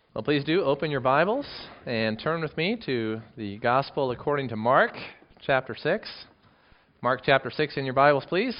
Well, please do open your Bibles and turn with me to the Gospel according to Mark, chapter 6. Mark chapter 6 in your Bibles, please.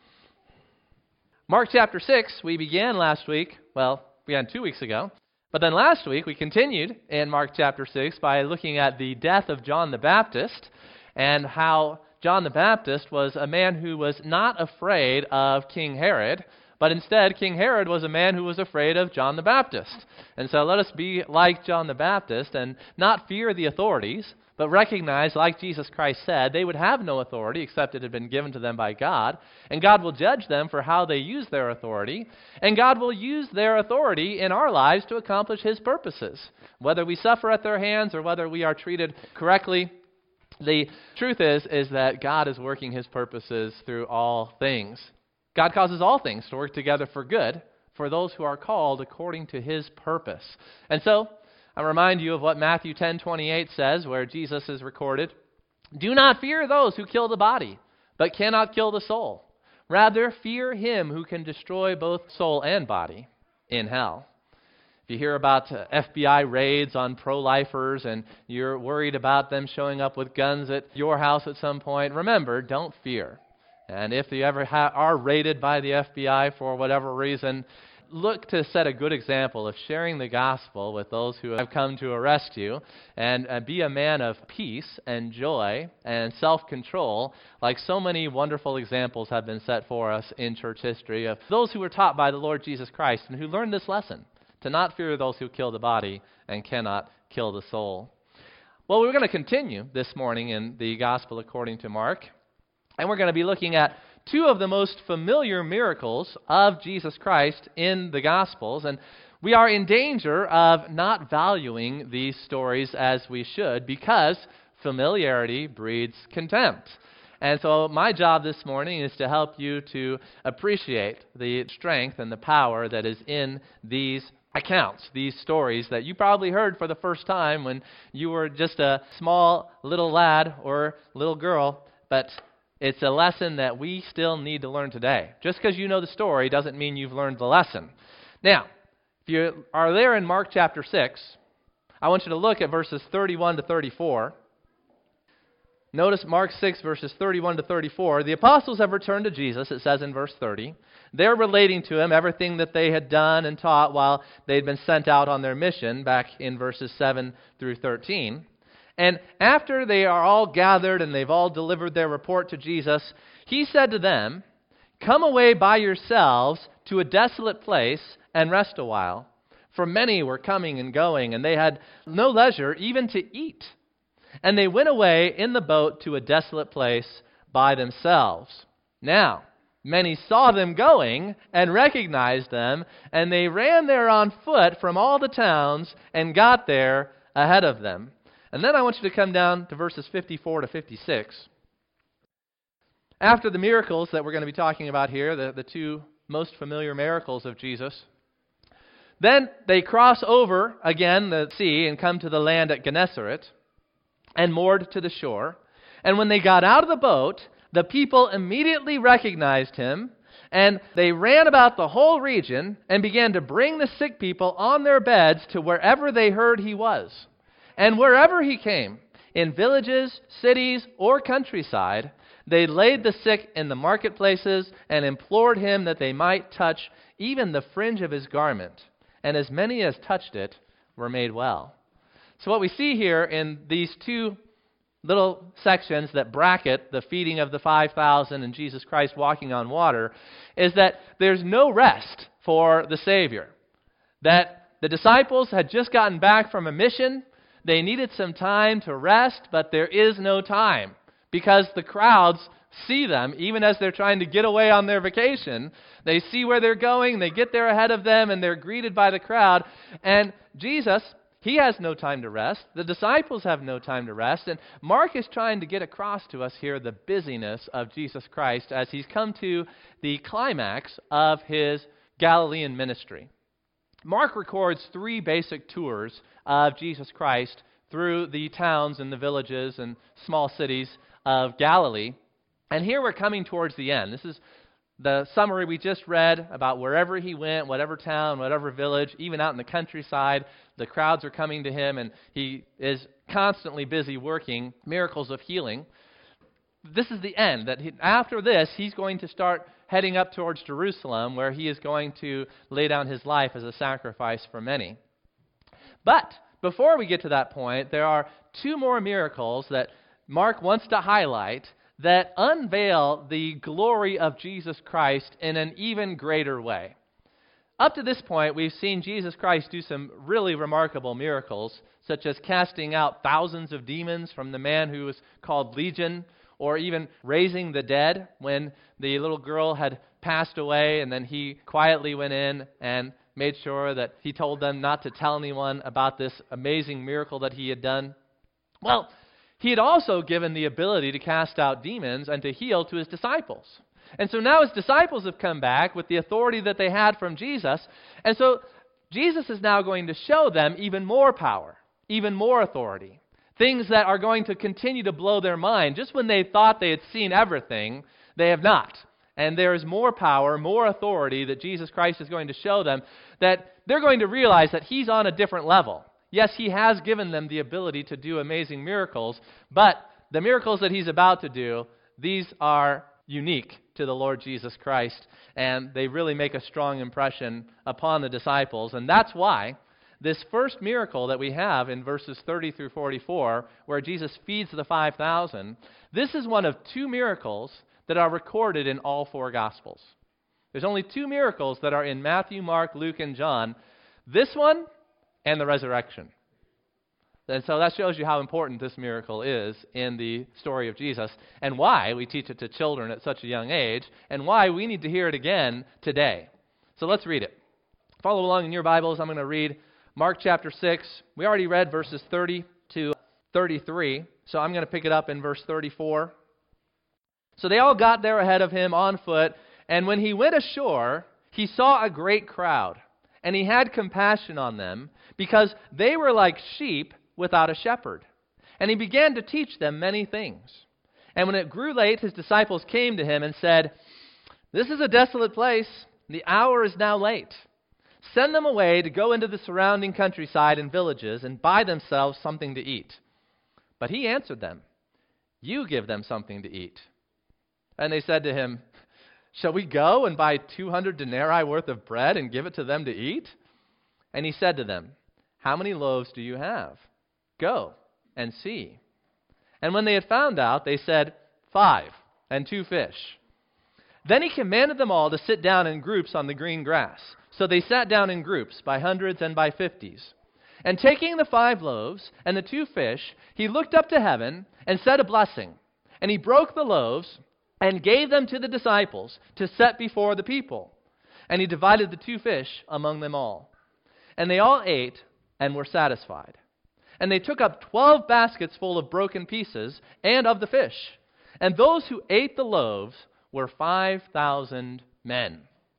Mark chapter 6, we began last week, we began 2 weeks ago, but then last week we continued in Mark chapter 6 by looking at the death of John the Baptist and how John the Baptist was a man who was not afraid of King Herod, but instead, King Herod was a man who was afraid of John the Baptist. And so let us be like John the Baptist and not fear the authorities, but recognize, like Jesus Christ said, they would have no authority except it had been given to them by God. And God will judge them for how they use their authority. And God will use their authority in our lives to accomplish His purposes. Whether we suffer at their hands or whether we are treated correctly, the truth is that God is working His purposes through all things. God causes all things to work together for good for those who are called according to His purpose. And so, I remind you of what Matthew 10:28 says, where Jesus is recorded, "Do not fear those who kill the body, but cannot kill the soul. Rather, fear Him who can destroy both soul and body in hell." If you hear about FBI raids on pro-lifers and you're worried about them showing up with guns at your house at some point, remember, don't fear. And if you ever are raided by the FBI for whatever reason, look to set a good example of sharing the gospel with those who have come to arrest you, and be a man of peace and joy and self-control, like so many wonderful examples have been set for us in church history of those who were taught by the Lord Jesus Christ and who learned this lesson, to not fear those who kill the body and cannot kill the soul. Well, we're going to continue this morning in the Gospel according to Mark. And we're going to be looking at two of the most familiar miracles of Jesus Christ in the Gospels. And we are in danger of not valuing these stories as we should because familiarity breeds contempt. And so my job this morning is to help you to appreciate the strength and the power that is in these accounts, these stories that you probably heard for the first time when you were just a small little lad or little girl, but it's a lesson that we still need to learn today. Just because you know the story doesn't mean you've learned the lesson. Now, if you are there in Mark chapter 6, I want you to look at verses 31 to 34. Notice Mark 6, verses 31 to 34. The apostles have returned to Jesus, it says in verse 30. They're relating to Him everything that they had done and taught while they'd been sent out on their mission back in verses 7 through 13. And after they are all gathered and they've all delivered their report to Jesus, He said to them, "Come away by yourselves to a desolate place and rest a while." For many were coming and going, and they had no leisure even to eat. And they went away in the boat to a desolate place by themselves. Now, many saw them going and recognized them, and they ran there on foot from all the towns and got there ahead of them. And then I want you to come down to verses 54 to 56. After the miracles that we're going to be talking about here, the two most familiar miracles of Jesus, then they cross over again the sea and come to the land at Gennesaret and moored to the shore. And when they got out of the boat, the people immediately recognized Him, and they ran about the whole region and began to bring the sick people on their beds to wherever they heard He was. And wherever He came, in villages, cities, or countryside, they laid the sick in the marketplaces and implored Him that they might touch even the fringe of His garment. And as many as touched it were made well. So what we see here in these two little sections that bracket the feeding of the 5,000 and Jesus Christ walking on water is that there's no rest for the Savior. That the disciples had just gotten back from a mission. They needed some time to rest, but there is no time because the crowds see them, even as they're trying to get away on their vacation. They see where they're going, they get there ahead of them, and they're greeted by the crowd. And Jesus, He has no time to rest. The disciples have no time to rest. And Mark is trying to get across to us here the busyness of Jesus Christ as He's come to the climax of His Galilean ministry. Mark records three basic tours of Jesus Christ through the towns and the villages and small cities of Galilee. And here we're coming towards the end. This is The summary we just read about wherever he went, whatever town, whatever village, even out in the countryside, the crowds are coming to him, and he is constantly busy working miracles of healing. This is the end. After this, he's going to start heading up towards Jerusalem, where he is going to lay down his life as a sacrifice for many. But before we get to that point, there are two more miracles that Mark wants to highlight that unveil the glory of Jesus Christ in an even greater way. Up to this point, we've seen Jesus Christ do some really remarkable miracles, such as casting out thousands of demons from the man who was called Legion, or even raising the dead when the little girl had passed away, and then he quietly went in and made sure that he told them not to tell anyone about this amazing miracle that he had done. Well, he had also given the ability to cast out demons and to heal to his disciples. And so now his disciples have come back with the authority that they had from Jesus. And so Jesus is now going to show them even more power, even more authority. Things that are going to continue to blow their mind. Just when they thought they had seen everything, they have not. And there is more power, more authority that Jesus Christ is going to show them, that they're going to realize that he's on a different level. Yes, he has given them the ability to do amazing miracles, but the miracles that he's about to do, these are unique to the Lord Jesus Christ, and they really make a strong impression upon the disciples. And that's why this first miracle that we have in verses 30 through 44, where Jesus feeds the 5,000, this is one of two miracles that are recorded in all four Gospels. There's only two miracles that are in Matthew, Mark, Luke, and John. This one and the resurrection. And so that shows you how important this miracle is in the story of Jesus, and why we teach it to children at such a young age, and why we need to hear it again today. So let's read it. Follow along in your Bibles. I'm going to read Mark chapter 6. We already read verses 30 to 33, so I'm going to pick it up in verse 34. So they all got there ahead of him on foot, and when he went ashore, he saw a great crowd, and he had compassion on them, because they were like sheep without a shepherd. And he began to teach them many things. And when it grew late, his disciples came to him and said, "This is a desolate place. The hour is now late. Send them away to go into the surrounding countryside and villages and buy themselves something to eat." But he answered them, "You give them something to eat." And they said to him, "Shall we go and buy 200 denarii worth of bread and give it to them to eat?" And he said to them, "How many loaves do you have? Go and see." And when they had found out, they said, 5, and 2 fish. Then he commanded them all to sit down in groups on the green grass. So they sat down in groups, by hundreds and by 50s. And taking the 5 loaves and the 2 fish, he looked up to heaven and said a blessing. And he broke the loaves and gave them to the disciples to set before the people. And he divided the 2 fish among them all. And they all ate and were satisfied. And they took up 12 baskets full of broken pieces and of the fish. And those who ate the loaves were 5,000 men.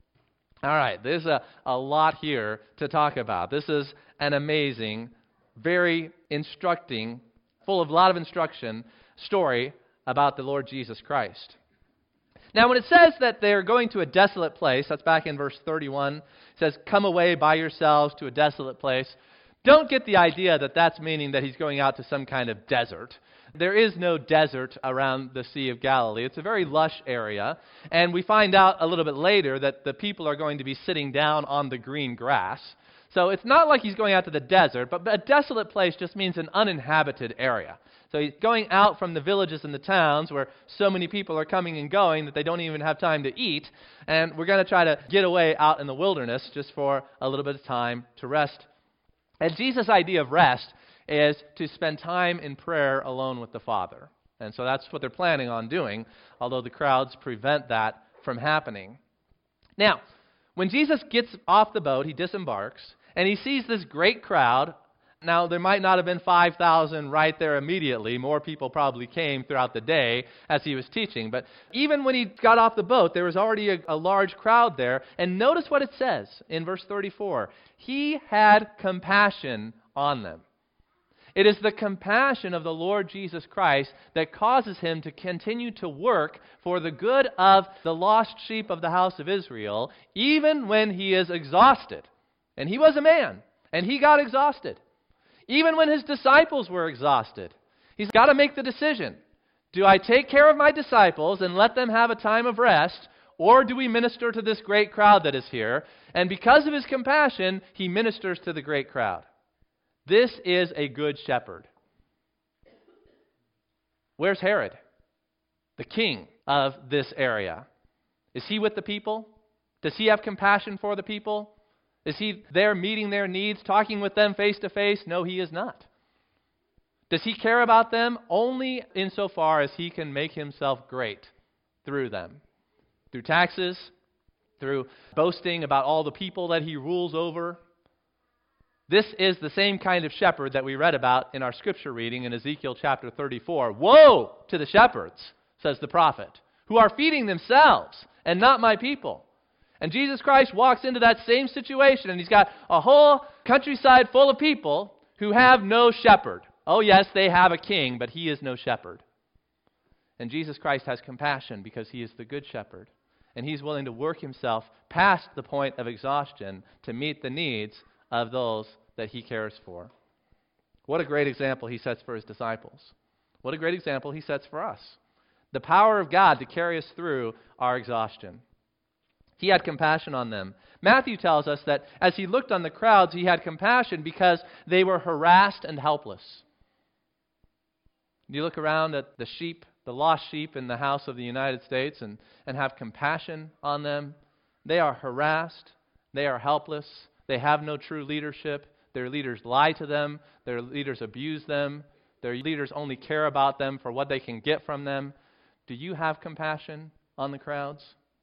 All right, there's a lot here to talk about. This is an amazing, very instructing, full of a lot of instruction story about the Lord Jesus Christ. Now, when it says that they're going to a desolate place, that's back in verse 31, it says, "Come away by yourselves to a desolate place." Don't get the idea that that's meaning that he's going out to some kind of desert. There is no desert around the Sea of Galilee. It's a very lush area, and we find out a little bit later that the people are going to be sitting down on the green grass. So it's not like he's going out to the desert, but a desolate place just means an uninhabited area. So he's going out from the villages and the towns where so many people are coming and going that they don't even have time to eat, and we're going to try to get away out in the wilderness just for a little bit of time to rest. And Jesus' idea of rest is to spend time in prayer alone with the Father. And so that's what they're planning on doing, although the crowds prevent that from happening. Now, when Jesus gets off the boat, he disembarks, and he sees this great crowd. Now, there might not have been 5,000 right there immediately. More people probably came throughout the day as he was teaching. But even when he got off the boat, there was already a large crowd there. And notice what it says in verse 34. He had compassion on them. It is the compassion of the Lord Jesus Christ that causes him to continue to work for the good of the lost sheep of the house of Israel, even when he is exhausted. And he was a man, and he got exhausted. Even when his disciples were exhausted, he's got to make the decision. Do I take care of my disciples and let them have a time of rest, or do we minister to this great crowd that is here? And because of his compassion, he ministers to the great crowd. This is a good shepherd. Where's Herod, the king of this area? Is he with the people? Does he have compassion for the people? Is he there meeting their needs, talking with them face to face? No, he is not. Does he care about them? Only insofar as he can make himself great through them. Through taxes, through boasting about all the people that he rules over. This is the same kind of shepherd that we read about in our scripture reading in Ezekiel chapter 34. Woe to the shepherds, says the prophet, who are feeding themselves and not my people. And Jesus Christ walks into that same situation, and he's got a whole countryside full of people who have no shepherd. Oh yes, they have a king, but he is no shepherd. And Jesus Christ has compassion because he is the good shepherd. And he's willing to work himself past the point of exhaustion to meet the needs of those that he cares for. What a great example he sets for his disciples. What a great example he sets for us. The power of God to carry us through our exhaustion. He had compassion on them. Matthew tells us that as he looked on the crowds, he had compassion because they were harassed and helpless. You look around at the sheep, the lost sheep in the house of the United States, and have compassion on them. They are harassed. They are helpless. They have no true leadership. Their leaders lie to them. Their leaders abuse them. Their leaders only care about them for what they can get from them. Do you have compassion on the crowds?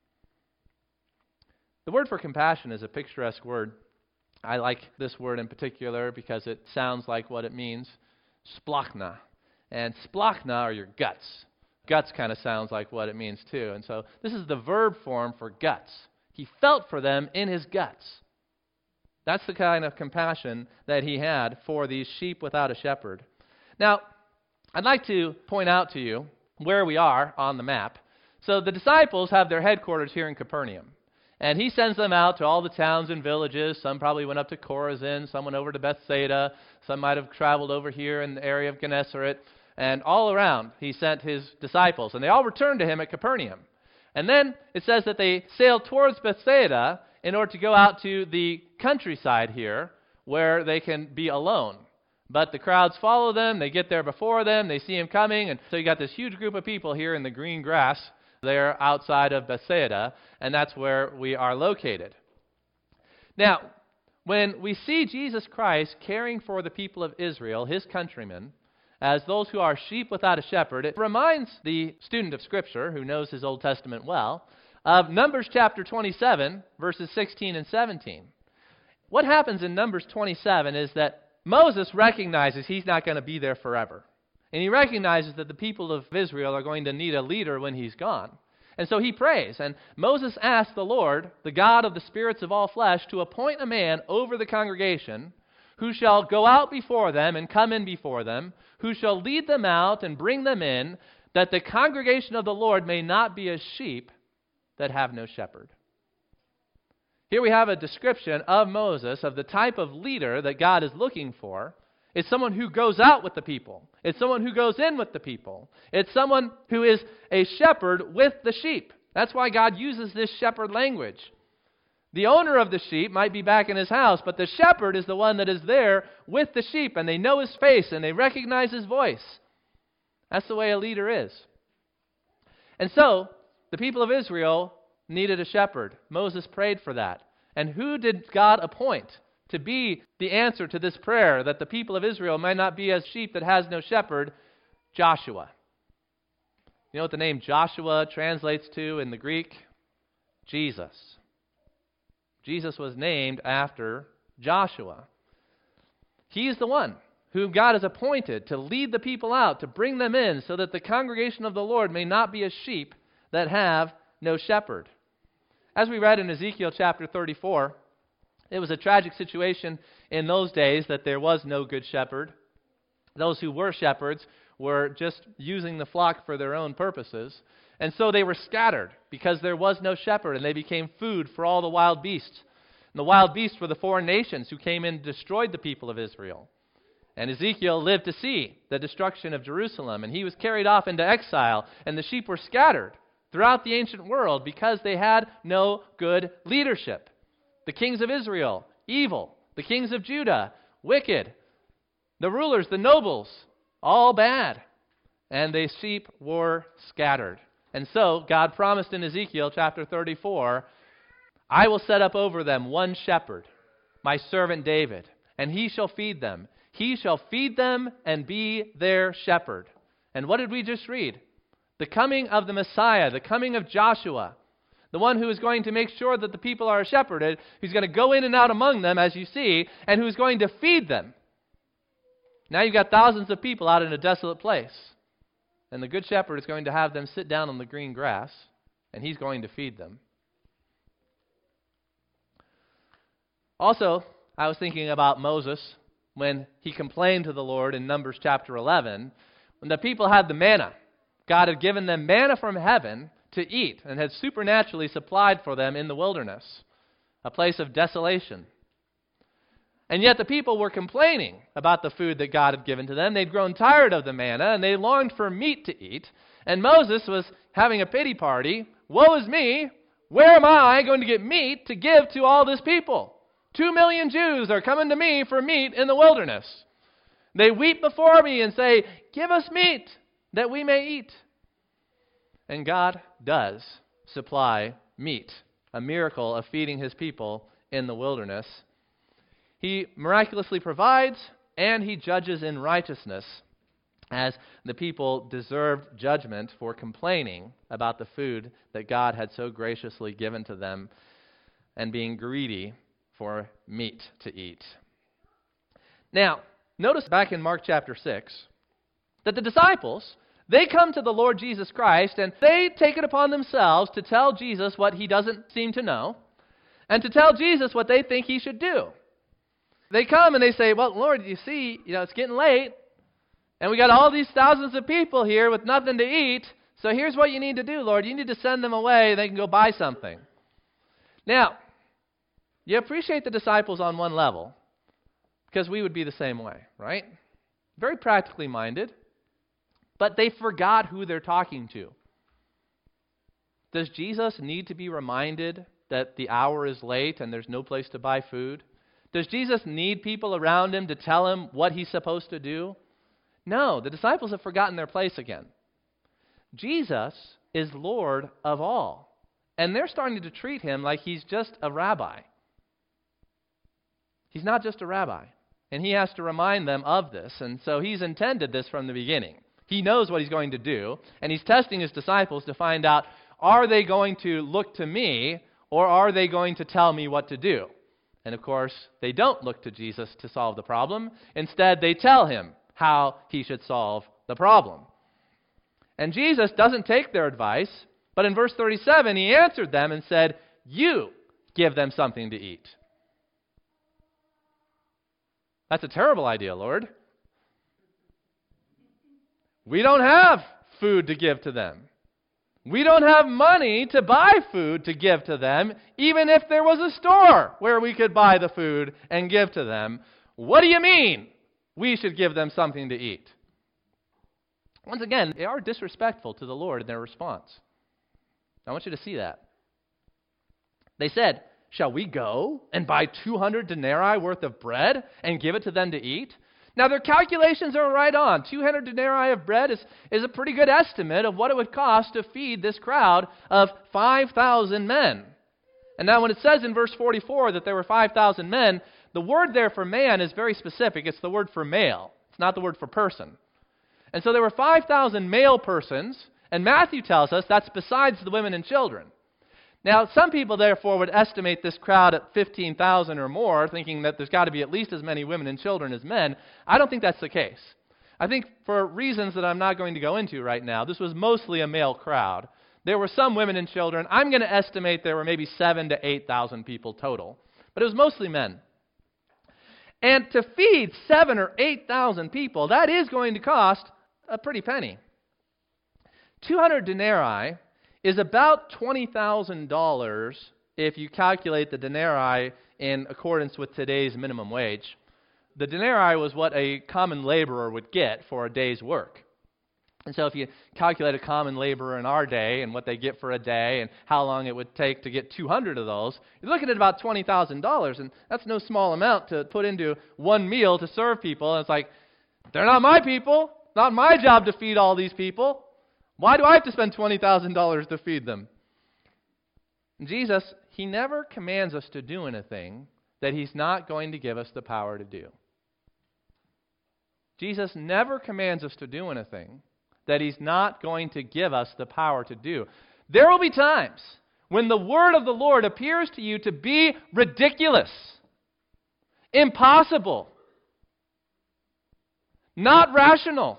The word for compassion is a picturesque word. I like this word in particular because it sounds like what it means. Splachna. And splachna are your guts. Guts kind of sounds like what it means too. And so this is the verb form for guts. He felt for them in his guts. That's the kind of compassion that he had for these sheep without a shepherd. Now, I'd like to point out to you where we are on the map. So the disciples have their headquarters here in Capernaum. And he sends them out to all the towns and villages. Some probably went up to Chorazin, some went over to Bethsaida, some might have traveled over here in the area of Gennesaret. And all around, he sent his disciples. And they all returned to him at Capernaum. And then it says that they sailed towards Bethsaida in order to go out to the countryside here where they can be alone. But the crowds follow them. They get there before them. They see him coming. And so you got this huge group of people here in the green grass there outside of Bethsaida. And that's where we are located. Now, when we see Jesus Christ caring for the people of Israel, his countrymen, as those who are sheep without a shepherd, it reminds the student of Scripture, who knows his Old Testament well, of Numbers chapter 27, verses 16 and 17. What happens in Numbers 27 is that Moses recognizes he's not going to be there forever. And he recognizes that the people of Israel are going to need a leader when he's gone. And so he prays, and Moses asks the Lord, the God of the spirits of all flesh, to appoint a man over the congregation who shall go out before them and come in before them, who shall lead them out and bring them in, that the congregation of the Lord may not be as sheep that have no shepherd. Here we have a description of Moses, of the type of leader that God is looking for. It's someone who goes out with the people. It's someone who goes in with the people. It's someone who is a shepherd with the sheep. That's why God uses this shepherd language. The owner of the sheep might be back in his house, but the shepherd is the one that is there with the sheep, and they know his face, and they recognize his voice. That's the way a leader is. And so, the people of Israel needed a shepherd. Moses prayed for that. And who did God appoint to be the answer to this prayer, that the people of Israel might not be as sheep that has no shepherd? Joshua. You know what the name Joshua translates to in the Greek? Jesus. Jesus was named after Joshua. He's the one whom God has appointed to lead the people out, to bring them in, so that the congregation of the Lord may not be as sheep that have no shepherd. As we read in Ezekiel chapter 34, it was a tragic situation in those days that there was no good shepherd. Those who were shepherds were just using the flock for their own purposes. And so they were scattered because there was no shepherd, and they became food for all the wild beasts. And the wild beasts were the foreign nations who came in and destroyed the people of Israel. And Ezekiel lived to see the destruction of Jerusalem, and he was carried off into exile, and the sheep were scattered throughout the ancient world because they had no good leadership. The kings of Israel, evil. The kings of Judah, wicked. The rulers, the nobles, all bad. And the sheep were scattered. And so God promised in Ezekiel chapter 34, I will set up over them one shepherd, my servant David, and he shall feed them. He shall feed them and be their shepherd. And what did we just read? The coming of the Messiah, the coming of Joshua, the one who is going to make sure that the people are shepherded, who's going to go in and out among them, as you see, and who's going to feed them. Now you've got thousands of people out in a desolate place. And the good shepherd is going to have them sit down on the green grass, and he's going to feed them. Also, I was thinking about Moses when he complained to the Lord in Numbers chapter 11, when the people had the manna. God had given them manna from heaven to eat and had supernaturally supplied for them in the wilderness, a place of desolation. And yet the people were complaining about the food that God had given to them. They'd grown tired of the manna, and they longed for meat to eat. And Moses was having a pity party. Woe is me! Where am I going to get meat to give to all this people? 2 million Jews are coming to me for meat in the wilderness. They weep before me and say, give us meat that we may eat. And God does supply meat, a miracle of feeding his people in the wilderness. He miraculously provides, and he judges in righteousness, as the people deserved judgment for complaining about the food that God had so graciously given to them and being greedy for meat to eat. Now, notice back in Mark chapter 6 that the disciples, they come to the Lord Jesus Christ and they take it upon themselves to tell Jesus what he doesn't seem to know and to tell Jesus what they think he should do. They come and they say, well, Lord, you see, it's getting late and we got all these thousands of people here with nothing to eat, so here's what you need to do, Lord. You need to send them away. They can go buy something. Now, you appreciate the disciples on one level, because we would be the same way, right? Very practically minded, but they forgot who they're talking to. Does Jesus need to be reminded that the hour is late and there's no place to buy food? Does Jesus need people around him to tell him what he's supposed to do? No, the disciples have forgotten their place again. Jesus is Lord of all, and they're starting to treat him like he's just a rabbi. He's not just a rabbi, and he has to remind them of this, and so he's intended this from the beginning. He knows what he's going to do, and he's testing his disciples to find out, are they going to look to me, or are they going to tell me what to do? And of course, they don't look to Jesus to solve the problem. Instead, they tell him how he should solve the problem. And Jesus doesn't take their advice, but in verse 37, he answered them and said, you give them something to eat. That's a terrible idea, Lord. We don't have food to give to them. We don't have money to buy food to give to them, even if there was a store where we could buy the food and give to them. What do you mean we should give them something to eat? Once again, they are disrespectful to the Lord in their response. I want you to see that. They said, shall we go and buy 200 denarii worth of bread and give it to them to eat? Now, their calculations are right on. 200 denarii of bread is a pretty good estimate of what it would cost to feed this crowd of 5,000 men. And now when it says in verse 44 that there were 5,000 men, the word there for man is very specific. It's the word for male. It's not the word for person. And so there were 5,000 male persons, and Matthew tells us that's besides the women and children. Now, some people, therefore, would estimate this crowd at 15,000 or more, thinking that there's got to be at least as many women and children as men. I don't think that's the case. I think for reasons that I'm not going to go into right now, this was mostly a male crowd. There were some women and children. I'm going to estimate there were maybe 7,000 to 8,000 people total. But it was mostly men. And to feed 7,000 or 8,000 people, that is going to cost a pretty penny. 200 denarii is about $20,000 if you calculate the denarii in accordance with today's minimum wage. The denarii was what a common laborer would get for a day's work. And so if you calculate a common laborer in our day and what they get for a day and how long it would take to get 200 of those, you're looking at about $20,000, and that's no small amount to put into one meal to serve people. And it's like, they're not my people. Not my job to feed all these people. Why do I have to spend $20,000 to feed them? And Jesus, He never commands us to do anything that He's not going to give us the power to do. Jesus never commands us to do anything that He's not going to give us the power to do. There will be times when the word of the Lord appears to you to be ridiculous, impossible, not rational.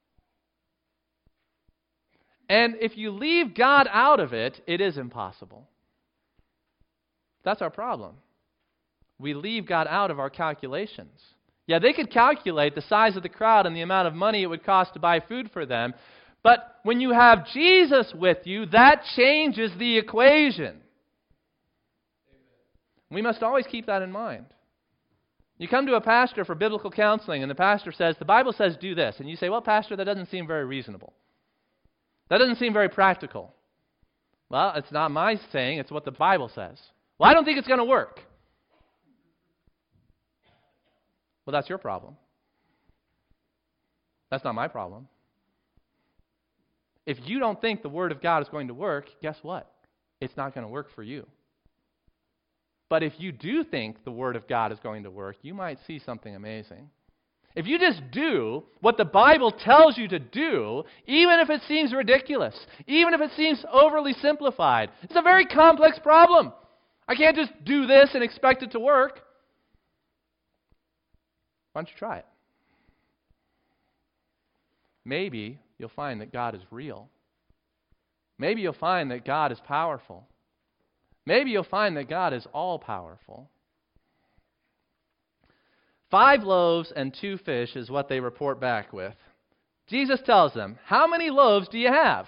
And if you leave God out of it, it is impossible. That's our problem. We leave God out of our calculations. Yeah, they could calculate the size of the crowd and the amount of money it would cost to buy food for them. But when you have Jesus with you, that changes the equation. Amen. We must always keep that in mind. You come to a pastor for biblical counseling, and the pastor says, the Bible says do this. And you say, well, pastor, that doesn't seem very reasonable. That doesn't seem very practical. Well, it's not my saying, it's what the Bible says. Well, I don't think it's going to work. Well, that's your problem. That's not my problem. If you don't think the Word of God is going to work, guess what? It's not going to work for you. But if you do think the Word of God is going to work, you might see something amazing. If you just do what the Bible tells you to do, even if it seems ridiculous, even if it seems overly simplified, it's a very complex problem. I can't just do this and expect it to work. Why don't you try it? Maybe you'll find that God is real. Maybe you'll find that God is powerful. Maybe you'll find that God is all-powerful. 5 loaves and 2 fish is what they report back with. Jesus tells them, how many loaves do you have?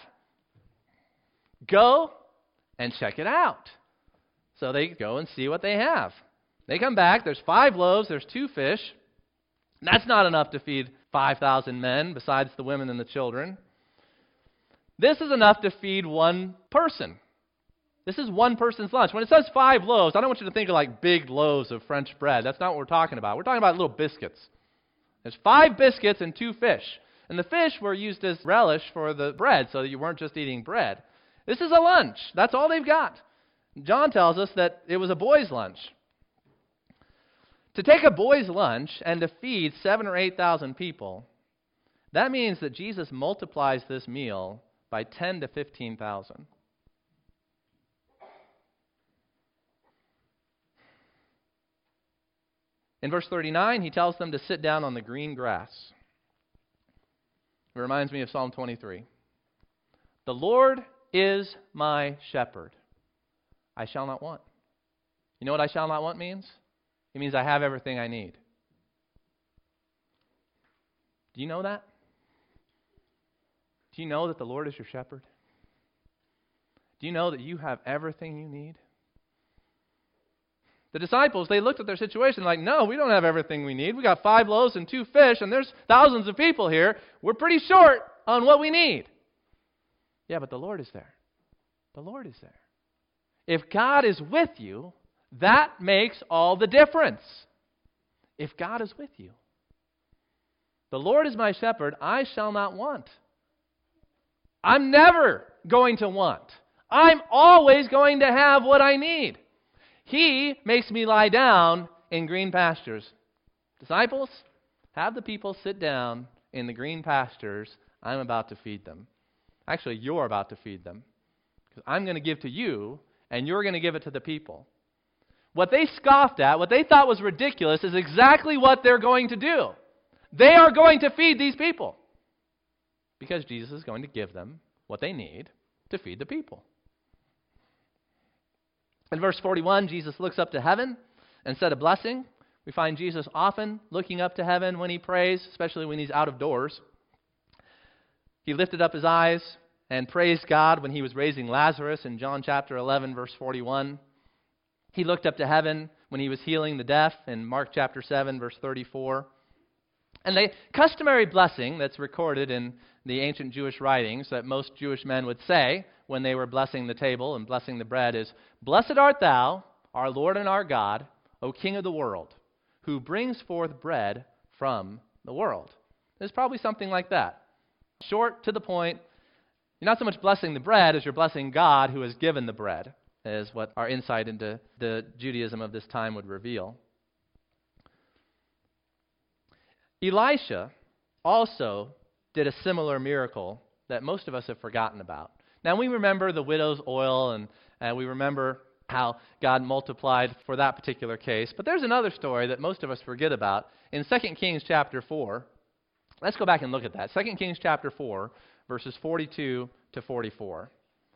Go and check it out. So they go and see what they have. They come back, there's 5 loaves, there's 2 fish. That's not enough to feed 5,000 men, besides the women and the children. This is enough to feed one person. This is one person's lunch. When it says 5 loaves, I don't want you to think of like big loaves of French bread. That's not what we're talking about. We're talking about little biscuits. There's 5 biscuits and 2 fish. And the fish were used as relish for the bread, so that you weren't just eating bread. This is a lunch. That's all they've got. John tells us that it was a boy's lunch. To take a boy's lunch and to feed 7,000 or 8,000 people, that means that Jesus multiplies this meal by 10 to 15,000. In verse 39, he tells them to sit down on the green grass. It reminds me of Psalm 23. The Lord is my shepherd. I shall not want. You know what I shall not want means? It means I have everything I need. Do you know that? Do you know that the Lord is your shepherd? Do you know that you have everything you need? The disciples, they looked at their situation like, no, we don't have everything we need. We got 5 loaves and 2 fish, and there's thousands of people here. We're pretty short on what we need. Yeah, but the Lord is there. The Lord is there. If God is with you, that makes all the difference. If God is with you. The Lord is my shepherd, I shall not want. I'm never going to want. I'm always going to have what I need. He makes me lie down in green pastures. Disciples, have the people sit down in the green pastures. I'm about to feed them. Actually, you're about to feed them. Because I'm going to give to you, and you're going to give it to the people. What they scoffed at, what they thought was ridiculous, is exactly what they're going to do. They are going to feed these people. Because Jesus is going to give them what they need to feed the people. In verse 41, Jesus looks up to heaven and said a blessing, We find Jesus often looking up to heaven when he prays, especially when he's out of doors. He lifted up his eyes and praised God when he was raising Lazarus in John chapter 11, verse 41. He looked up to heaven when he was healing the deaf in Mark chapter 7, verse 34. And the customary blessing that's recorded in the ancient Jewish writings that most Jewish men would say when they were blessing the table and blessing the bread is, "Blessed art thou, our Lord and our God, O King of the world, who brings forth bread from the world." It's probably something like that. Short, to the point. You're not so much blessing the bread as you're blessing God who has given the bread, is what our insight into the Judaism of this time would reveal. Elisha also did a similar miracle that most of us have forgotten about. Now, we remember the widow's oil, and we remember how God multiplied for that particular case. But there's another story that most of us forget about in 2 Kings chapter 4. Let's go back and look at that. 2 Kings chapter 4, verses 42 to 44.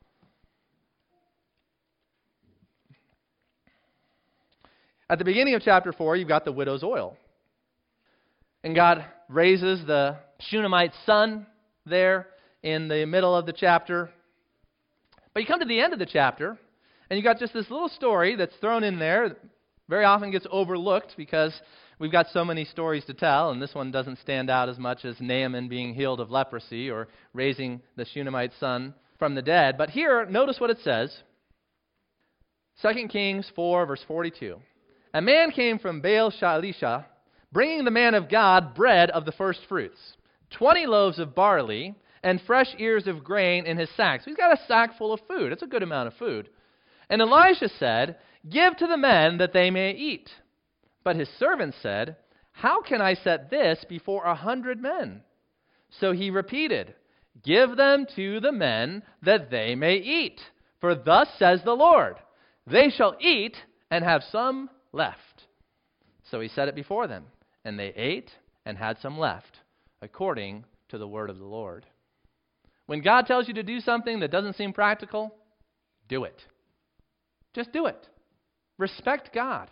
At the beginning of chapter 4, you've got the widow's oil. And God raises the Shunammite son there in the middle of the chapter. But you come to the end of the chapter, and you've got just this little story that's thrown in there. Very often gets overlooked because we've got so many stories to tell, and this one doesn't stand out as much as Naaman being healed of leprosy or raising the Shunammite son from the dead. But here, notice what it says. 2 Kings 4, verse 42. "A man came from Baal Shalisha, bringing the man of God bread of the first fruits, 20 loaves of barley, and fresh ears of grain in his sack." So he's got a sack full of food. It's a good amount of food. "And Elisha said, 'Give to the men that they may eat.' But his servant said, 'How can I set this before 100 men?' So he repeated, 'Give them to the men that they may eat. For thus says the Lord, they shall eat and have some left.' So he set it before them, and they ate and had some left, according to the word of the Lord." When God tells you to do something that doesn't seem practical, do it. Just do it. Respect God.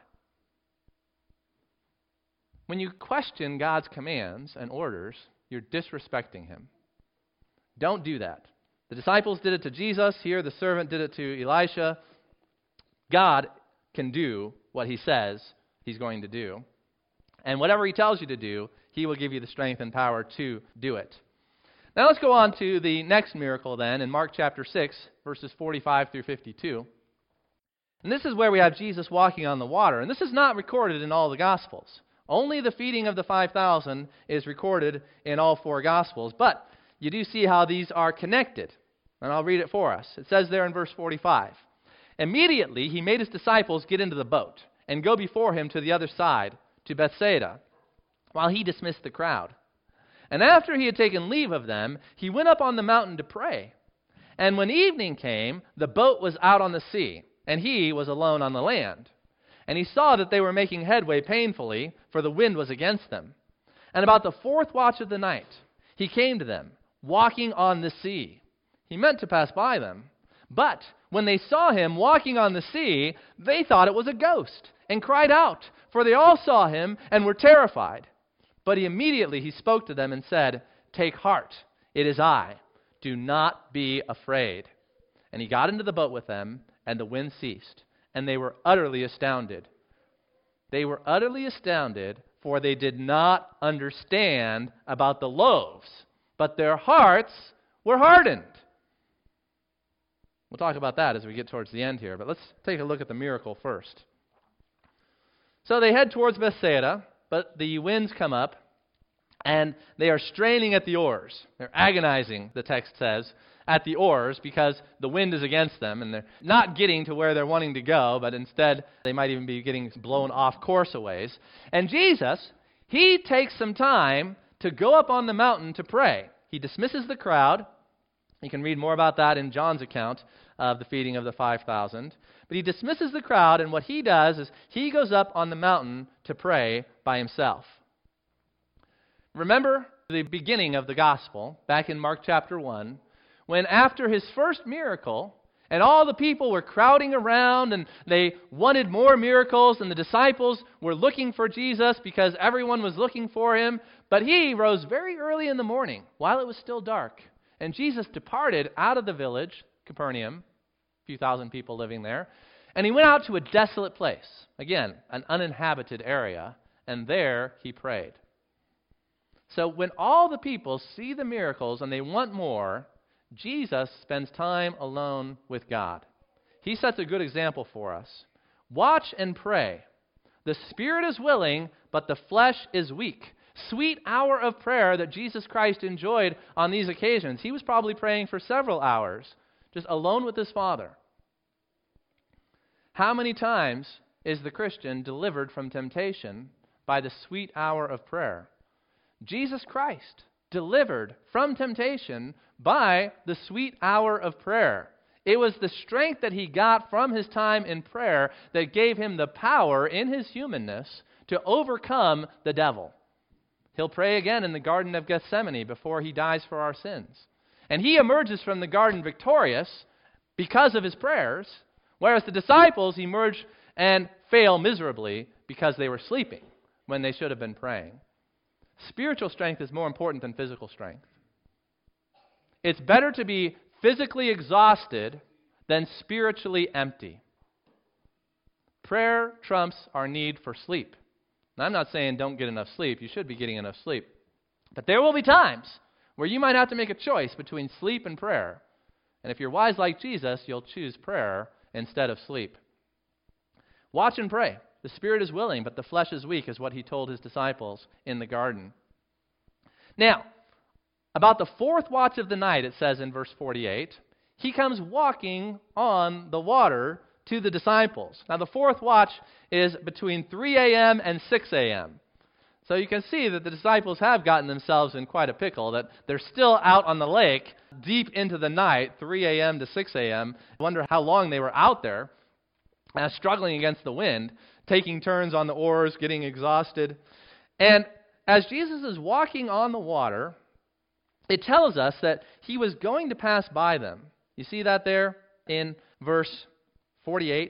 When you question God's commands and orders, you're disrespecting him. Don't do that. The disciples did it to Jesus. Here, the servant did it to Elisha. God can do what he says he's going to do. And whatever he tells you to do, he will give you the strength and power to do it. Now let's go on to the next miracle then in Mark chapter 6, verses 45 through 52. And this is where we have Jesus walking on the water. And this is not recorded in all the Gospels. Only the feeding of the 5,000 is recorded in all 4 Gospels. But you do see how these are connected. And I'll read it for us. It says there in verse 45, "Immediately he made his disciples get into the boat and go before him to the other side, to Bethsaida, while he dismissed the crowd. And after he had taken leave of them, he went up on the mountain to pray. And when evening came, the boat was out on the sea, and he was alone on the land. And he saw that they were making headway painfully, for the wind was against them. And about the 4th watch of the night, he came to them, walking on the sea. He meant to pass by them. But when they saw him walking on the sea, they thought it was a ghost, and cried out, for they all saw him and were terrified. But immediately he spoke to them and said, 'Take heart, it is I. Do not be afraid.' And he got into the boat with them, and the wind ceased, and they were utterly astounded. They were utterly astounded, for they did not understand about the loaves, but their hearts were hardened." We'll talk about that as we get towards the end here, but let's take a look at the miracle first. So they head towards Bethsaida, but the winds come up, and they are straining at the oars. They're agonizing, the text says, at the oars because the wind is against them, and they're not getting to where they're wanting to go, but instead they might even be getting blown off course a ways. And Jesus, he takes some time to go up on the mountain to pray. He dismisses the crowd. You can read more about that in John's account of the feeding of the 5,000. But he dismisses the crowd, and what he does is he goes up on the mountain to pray by himself. Remember the beginning of the gospel, back in Mark chapter 1, when after his first miracle, And all the people were crowding around, and they wanted more miracles, and the disciples were looking for Jesus because everyone was looking for him. But he rose very early in the morning, while it was still dark. And Jesus departed out of the village, Capernaum, a few thousand people living there, and he went out to a desolate place, again, an uninhabited area, and there he prayed. So when all the people see the miracles and they want more, Jesus spends time alone with God. He sets a good example for us. Watch and pray. The spirit is willing, but the flesh is weak. Sweet hour of prayer that Jesus Christ enjoyed on these occasions. He was probably praying for several hours, just alone with his Father. How many times is the Christian delivered from temptation by the sweet hour of prayer? Jesus Christ delivered from temptation by the sweet hour of prayer. It was the strength that he got from his time in prayer that gave him the power in his humanness to overcome the devil. He'll pray again in the Garden of Gethsemane before he dies for our sins. And he emerges from the garden victorious because of his prayers, whereas the disciples emerge and fail miserably because they were sleeping when they should have been praying. Spiritual strength is more important than physical strength. It's better to be physically exhausted than spiritually empty. Prayer trumps our need for sleep. Now, I'm not saying don't get enough sleep. You should be getting enough sleep. But there will be times where you might have to make a choice between sleep and prayer. And if you're wise like Jesus, you'll choose prayer instead of sleep. Watch and pray. The spirit is willing, but the flesh is weak, is what he told his disciples in the garden. Now, about the fourth watch of the night, it says in verse 48, he comes walking on the water to the disciples. Now, the fourth watch is between 3 a.m. and 6 a.m. So you can see that the disciples have gotten themselves in quite a pickle, that they're still out on the lake deep into the night, 3 a.m. to 6 a.m. I wonder how long they were out there, struggling against the wind, taking turns on the oars, getting exhausted. And as Jesus is walking on the water, it tells us that he was going to pass by them. You see that there in verse 48?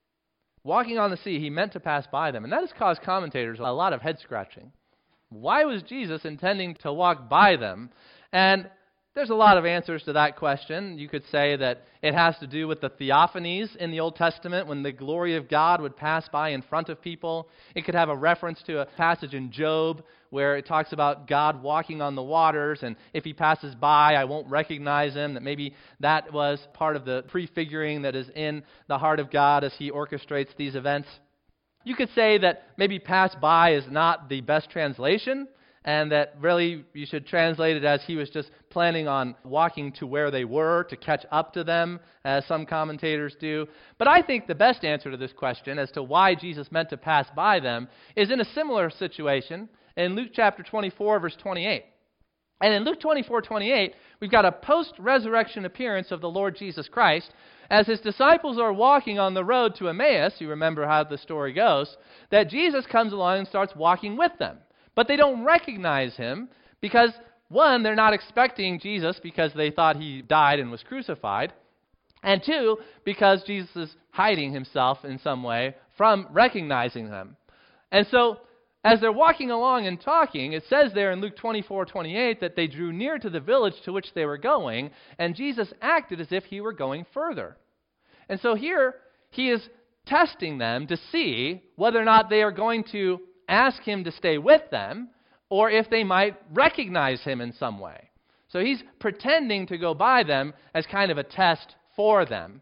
Walking on the sea, he meant to pass by them. And that has caused commentators a lot of head scratching. Why was Jesus intending to walk by them? And there's a lot of answers to that question. You could say that it has to do with the theophanies in the Old Testament, when the glory of God would pass by in front of people. It could have a reference to a passage in Job where it talks about God walking on the waters, and if he passes by, I won't recognize him, that maybe that was part of the prefiguring that is in the heart of God as he orchestrates these events. You could say that maybe pass by is not the best translation, and that really you should translate it as he was just planning on walking to where they were to catch up to them, as some commentators do. But I think the best answer to this question as to why Jesus meant to pass by them is in a similar situation in Luke chapter 24, verse 28. And in Luke 24:28, we've got a post-resurrection appearance of the Lord Jesus Christ. As his disciples are walking on the road to Emmaus, you remember how the story goes, that Jesus comes along and starts walking with them. But they don't recognize him because, one, they're not expecting Jesus because they thought he died and was crucified. And two, because Jesus is hiding himself in some way from recognizing them. And so, as they're walking along and talking, it says there in Luke 24:28 that they drew near to the village to which they were going, and Jesus acted as if he were going further. And so here, he is testing them to see whether or not they are going to ask him to stay with them, or if they might recognize him in some way. So he's pretending to go by them as kind of a test for them.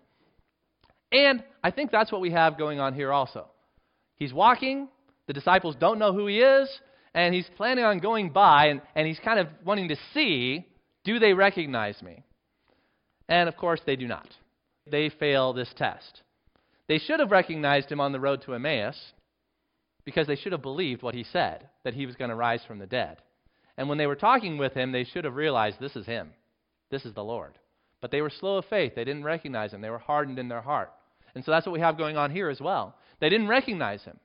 And I think that's what we have going on here also. He's walking, the disciples don't know who he is, and he's planning on going by, and he's kind of wanting to see, do they recognize me? And of course they do not. They fail this test. They should have recognized him on the road to Emmaus, because they should have believed what he said, that he was going to rise from the dead. And when they were talking with him, they should have realized this is him. This is the Lord. But they were slow of faith. They didn't recognize him. They were hardened in their heart. And so that's what we have going on here as well. They didn't recognize him.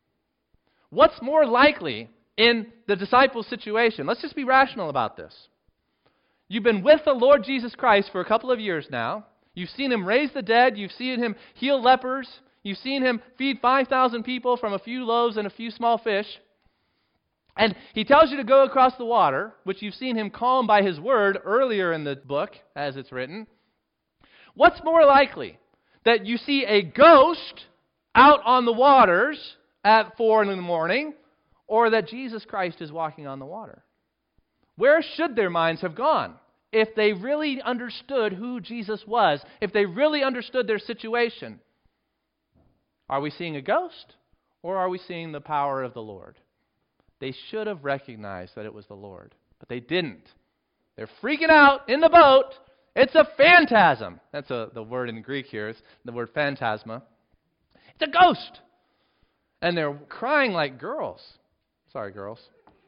What's more likely in the disciples' situation? Let's just be rational about this. You've been with the Lord Jesus Christ for a couple of years now. You've seen him raise the dead. You've seen him heal lepers. You've seen him feed 5,000 people from a few loaves and a few small fish. And he tells you to go across the water, which you've seen him calm by his word earlier in the book, as it's written. What's more likely? That you see a ghost out on the waters at 4 in the morning, or that Jesus Christ is walking on the water? Where should their minds have gone if they really understood who Jesus was, if they really understood their situation? Are we seeing a ghost, or are we seeing the power of the Lord? They should have recognized that it was the Lord, but they didn't. They're freaking out in the boat. It's a phantasm. That's the word in Greek here. It's the word phantasma. It's a ghost. And they're crying like girls. Sorry, girls.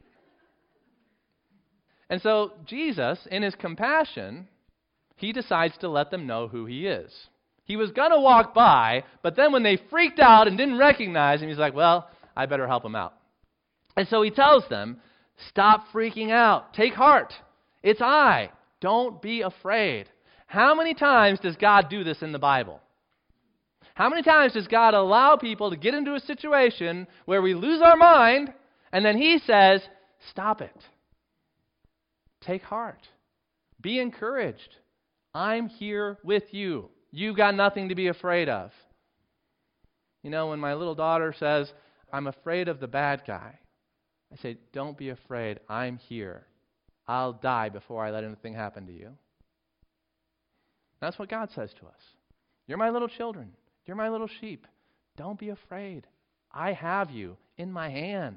And so Jesus, in his compassion, he decides to let them know who he is. He was going to walk by, but then when they freaked out and didn't recognize him, he's like, well, I better help him out. And so he tells them, stop freaking out. Take heart. It's I. Don't be afraid. How many times does God do this in the Bible? How many times does God allow people to get into a situation where we lose our mind, and then he says, stop it. Take heart. Be encouraged. I'm here with you. You've got nothing to be afraid of. You know, when my little daughter says, I'm afraid of the bad guy, I say, don't be afraid. I'm here. I'll die before I let anything happen to you. That's what God says to us. You're my little children. You're my little sheep. Don't be afraid. I have you in my hand.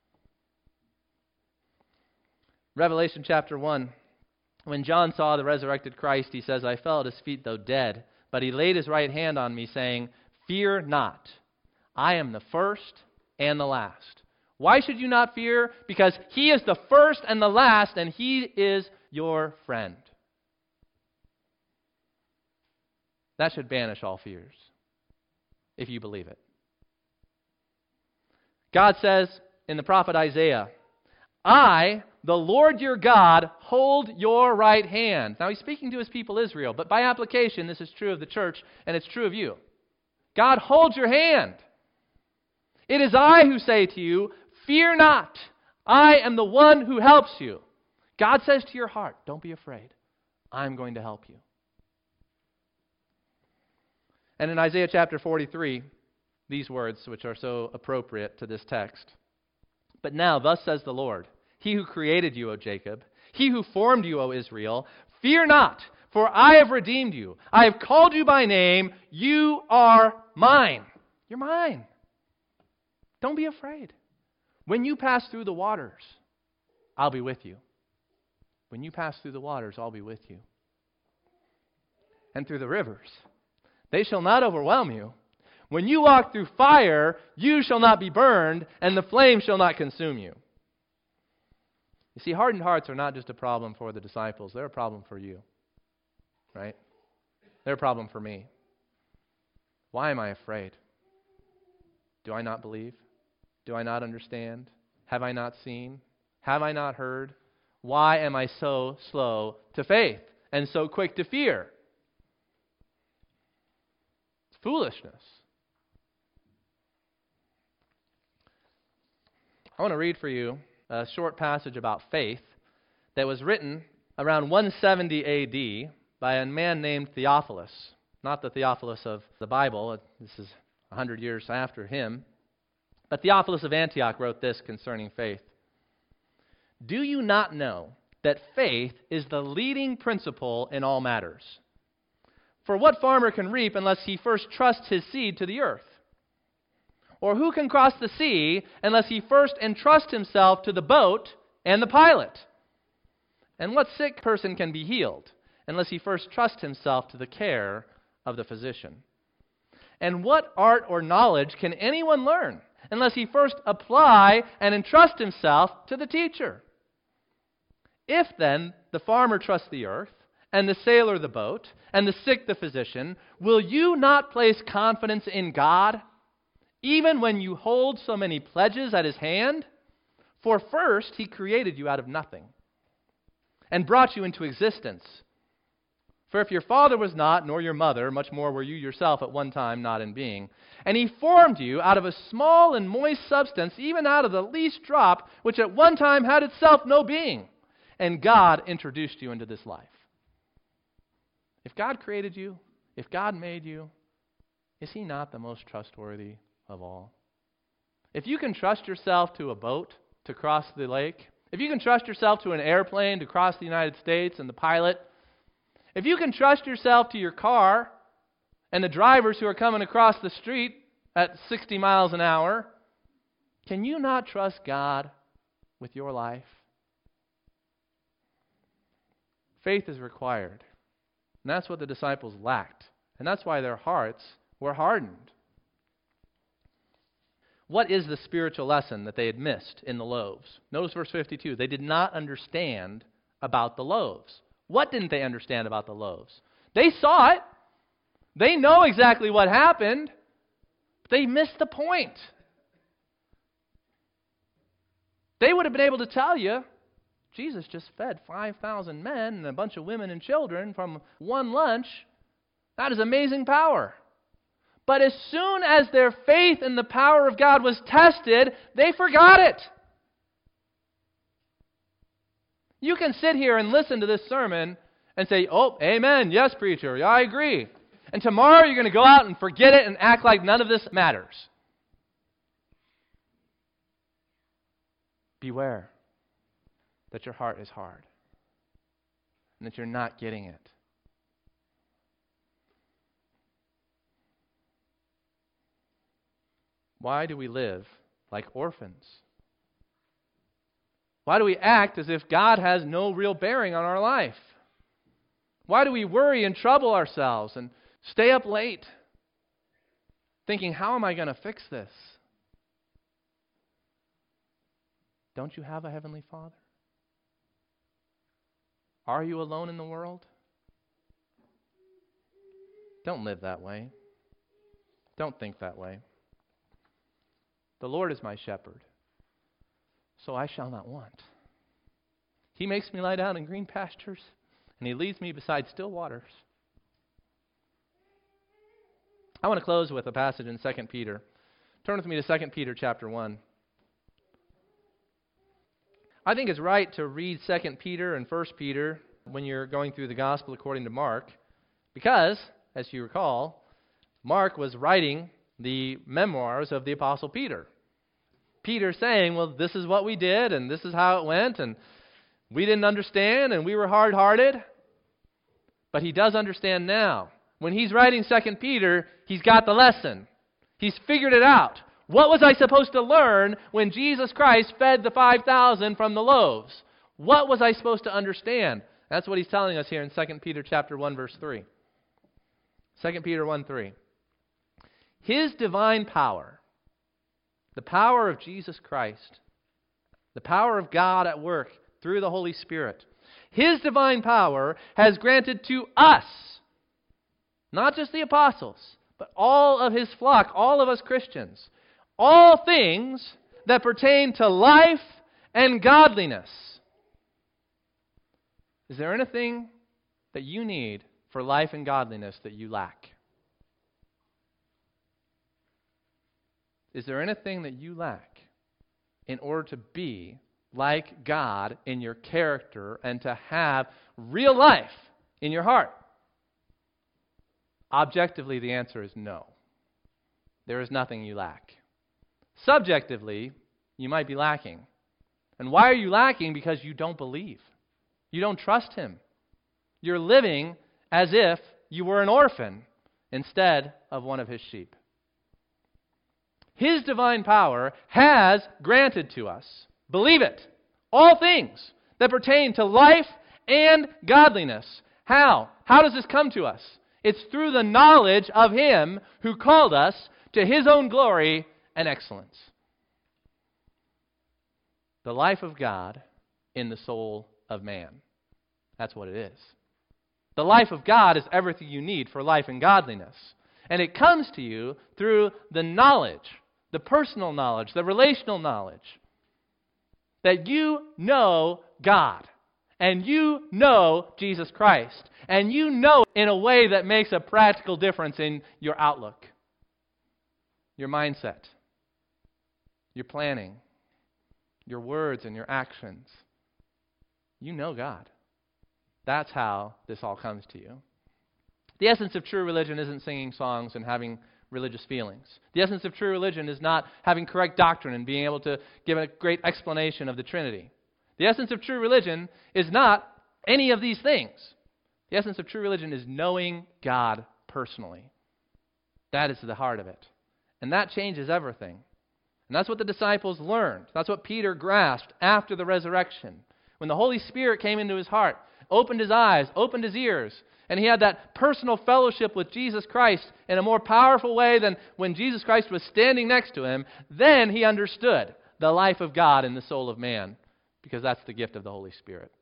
Revelation chapter 1. When John saw the resurrected Christ, he says, I fell at his feet though dead, but he laid his right hand on me, saying, fear not. I am the first and the last. Why should you not fear? Because he is the first and the last, and he is your friend. That should banish all fears, if you believe it. God says in the prophet Isaiah, I, the Lord your God, hold your right hand. Now he's speaking to his people Israel, but by application, this is true of the church, and it's true of you. God holds your hand. It is I who say to you, fear not. I am the one who helps you. God says to your heart, don't be afraid. I'm going to help you. And in Isaiah chapter 43, these words, which are so appropriate to this text. But now, thus says the Lord, he who created you, O Jacob, he who formed you, O Israel, fear not, for I have redeemed you. I have called you by name. You are mine. You're mine. Don't be afraid. When you pass through the waters, I'll be with you. When you pass through the waters, I'll be with you. And through the rivers, they shall not overwhelm you. When you walk through fire, you shall not be burned, and the flame shall not consume you. You see, hardened hearts are not just a problem for the disciples. They're a problem for you. Right? They're a problem for me. Why am I afraid? Do I not believe? Do I not understand? Have I not seen? Have I not heard? Why am I so slow to faith and so quick to fear? It's foolishness. I want to read for you a short passage about faith that was written around 170 A.D. by a man named Theophilus. Not the Theophilus of the Bible. This is 100 years after him. But Theophilus of Antioch wrote this concerning faith. Do you not know that faith is the leading principle in all matters? For what farmer can reap unless he first trusts his seed to the earth? Or who can cross the sea unless he first entrusts himself to the boat and the pilot? And what sick person can be healed unless he first trusts himself to the care of the physician? And what art or knowledge can anyone learn unless he first apply and entrust himself to the teacher? If then the farmer trusts the earth, and the sailor the boat, and the sick the physician, will you not place confidence in God, even when you hold so many pledges at his hand? For first he created you out of nothing, and brought you into existence. For if your father was not, nor your mother, much more were you yourself at one time not in being. And he formed you out of a small and moist substance, even out of the least drop, which at one time had itself no being. And God introduced you into this life. If God created you, if God made you, is he not the most trustworthy of all? If you can trust yourself to a boat to cross the lake, if you can trust yourself to an airplane to cross the United States and the pilot, if you can trust yourself to your car and the drivers who are coming across the street at 60 miles an hour, can you not trust God with your life? Faith is required. And that's what the disciples lacked. And that's why their hearts were hardened. What is the spiritual lesson that they had missed in the loaves? Notice verse 52. They did not understand about the loaves. What didn't they understand about the loaves? They saw it. They know exactly what happened. But they missed the point. They would have been able to tell you, Jesus just fed 5,000 men and a bunch of women and children from one lunch. That is amazing power. But as soon as their faith in the power of God was tested, they forgot it. You can sit here and listen to this sermon and say, oh, amen, yes, preacher, yeah, I agree. And tomorrow you're going to go out and forget it and act like none of this matters. Beware that your heart is hard and that you're not getting it. Why do we live like orphans? Why do we act as if God has no real bearing on our life? Why do we worry and trouble ourselves and stay up late thinking, how am I going to fix this? Don't you have a Heavenly Father? Are you alone in the world? Don't live that way. Don't think that way. The Lord is my shepherd, so I shall not want. He makes me lie down in green pastures, and He leads me beside still waters. I want to close with a passage in 2 Peter. Turn with me to 2 Peter chapter 1. I think it's right to read 2 Peter and 1 Peter when you're going through the gospel according to Mark, because, as you recall, Mark was writing the memoirs of the Apostle Peter. Peter saying, well, this is what we did, and this is how it went, and we didn't understand, and we were hard-hearted. But he does understand now. When he's writing 2 Peter, he's got the lesson. He's figured it out. What was I supposed to learn when Jesus Christ fed the 5,000 from the loaves? What was I supposed to understand? That's what he's telling us here in 2 Peter chapter 1, verse 3. 2 Peter 1:3. His divine power, the power of Jesus Christ, the power of God at work through the Holy Spirit, His divine power has granted to us, not just the apostles, but all of His flock, all of us Christians, all things that pertain to life and godliness. Is there anything that you need for life and godliness that you lack? Is there anything that you lack in order to be like God in your character and to have real life in your heart? Objectively, the answer is no. There is nothing you lack. Subjectively, you might be lacking. And why are you lacking? Because you don't believe. You don't trust Him. You're living as if you were an orphan instead of one of His sheep. His divine power has granted to us, believe it, all things that pertain to life and godliness. How? How does this come to us? It's through the knowledge of Him who called us to His own glory and excellence. The life of God in the soul of man. That's what it is. The life of God is everything you need for life and godliness. And it comes to you through the knowledge, the personal knowledge, the relational knowledge, that you know God and you know Jesus Christ, and you know in a way that makes a practical difference in your outlook, your mindset, your planning, your words and your actions. You know God. That's how this all comes to you. The essence of true religion isn't singing songs and having religious feelings. The essence of true religion is not having correct doctrine and being able to give a great explanation of the Trinity. The essence of true religion is not any of these things. The essence of true religion is knowing God personally. That is the heart of it. And that changes everything. And that's what the disciples learned. That's what Peter grasped after the resurrection. When the Holy Spirit came into his heart, opened his eyes, opened his ears, and he had that personal fellowship with Jesus Christ in a more powerful way than when Jesus Christ was standing next to him, then he understood the life of God in the soul of man, because that's the gift of the Holy Spirit.